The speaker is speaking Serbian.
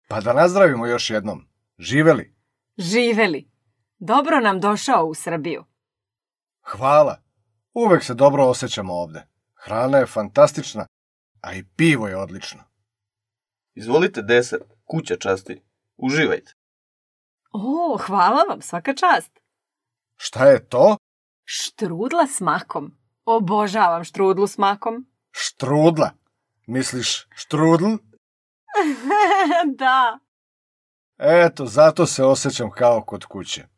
Pa da nazdravimo još jednom. Živeli. Živeli. Dobro nam došao u Srbiju. Hvala. Uvek se dobro osjećamo ovde. Hrana je fantastična, a i pivo je odlično. Izvolite desert, kuća časti. Uživajte. O, hvala vam, svaka čast. Šta je to? Štrudla s makom. Obožavam štrudlu s makom. Štrudla. Misliš štrudl? Da. Eto, zato se osjećam kao kod kuće.